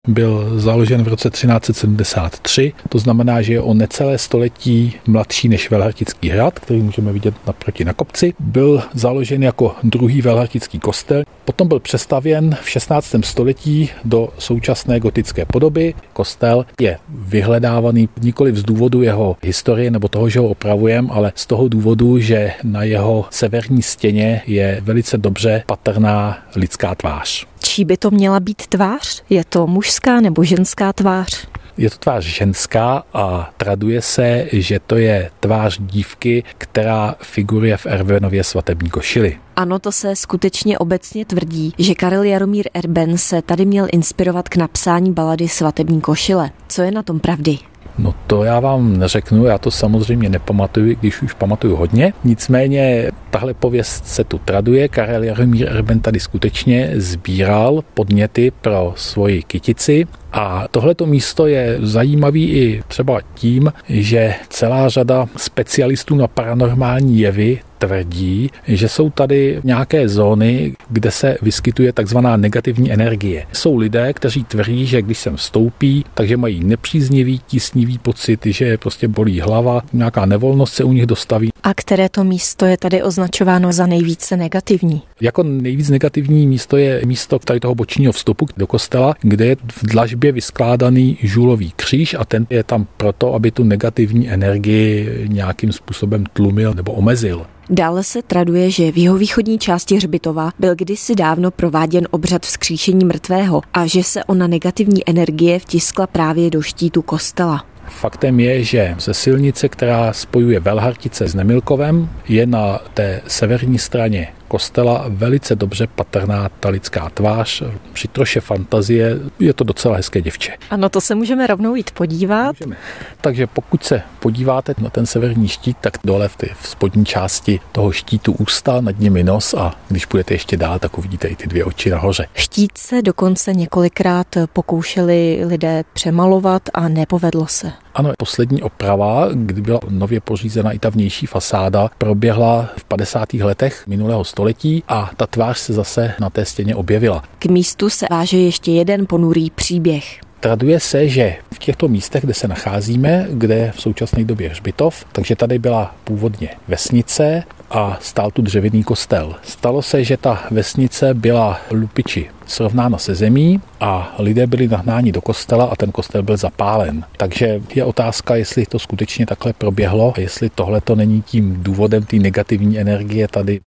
byl založen v roce 1373, to znamená, že je o necelé století mladší než Velhartický hrad, který můžeme vidět naproti na kopci. Byl založen jako druhý velhartický kostel, potom byl přestavěn v 16. století do současné gotické podoby. Kostel je vyhledávaný nikoli z důvodu jeho historie nebo toho, že ho opravujeme, ale z toho důvodu, že na jeho severní stěně je velice dobře patrná lidská tvář. Čí by to měla být tvář? Je to mužská nebo ženská tvář? Je to tvář ženská a traduje se, že to je tvář dívky, která figuruje v Erbenově svatební košili. Ano, to se skutečně obecně tvrdí, že Karel Jaromír Erben se tady měl inspirovat k napsání balady Svatební košile. Co je na tom pravdy? No to já vám neřeknu, já to samozřejmě nepamatuju, když už pamatuju hodně. Nicméně tahle pověst se tu traduje. Karel Jaromír Erben tady skutečně sbíral podněty pro svoji kytici. A tohleto místo je zajímavý i třeba tím, že celá řada specialistů na paranormální jevy tvrdí, že jsou tady nějaké zóny, kde se vyskytuje takzvaná negativní energie. Jsou lidé, kteří tvrdí, že když sem vstoupí, takže mají nepříznivý, tísnivý pocit, že prostě bolí hlava, nějaká nevolnost se u nich dostaví. A které to místo je tady označováno za nejvíce negativní? Jako nejvíc negativní místo je místo tady toho bočního vstupu do kostela, kde je v dlažbě vyskládaný žulový kříž a ten je tam proto, aby tu negativní energii nějakým způsobem tlumil nebo omezil. Dále se traduje, že v jihovýchodní části hřbitova byl kdysi dávno prováděn obřad vzkříšení mrtvého a že se ona negativní energie vtiskla právě do štítu kostela. Faktem je, že ze silnice, která spojuje Velhartice s Nemilkovem, je na té severní straně kostela velice dobře patrná ta lidská tvář. Při troše fantazie je to docela hezké děvče. Ano, to se můžeme rovnou jít podívat. Můžeme. Takže pokud se podíváte na ten severní štít, tak dole v spodní části toho štítu ústa, nad nimi nos a když půjdete ještě dál, tak uvidíte i ty dvě oči nahoře. Štít se dokonce několikrát pokoušeli lidé přemalovat a nepovedlo se. Ano, poslední oprava, kdy byla nově pořízena i ta vnější fasáda, proběhla v 50. letech minulého století a ta tvář se zase na té stěně objevila. K místu se váže ještě jeden ponurý příběh. Traduje se, že v těchto místech, kde se nacházíme, kde je v současné době hřbitov, takže tady byla původně vesnice a stál tu dřevěný kostel. Stalo se, že ta vesnice byla lupiči srovnána se zemí a lidé byli nahnáni do kostela a ten kostel byl zapálen. Takže je otázka, jestli to skutečně takhle proběhlo a jestli tohle to není tím důvodem té negativní energie tady.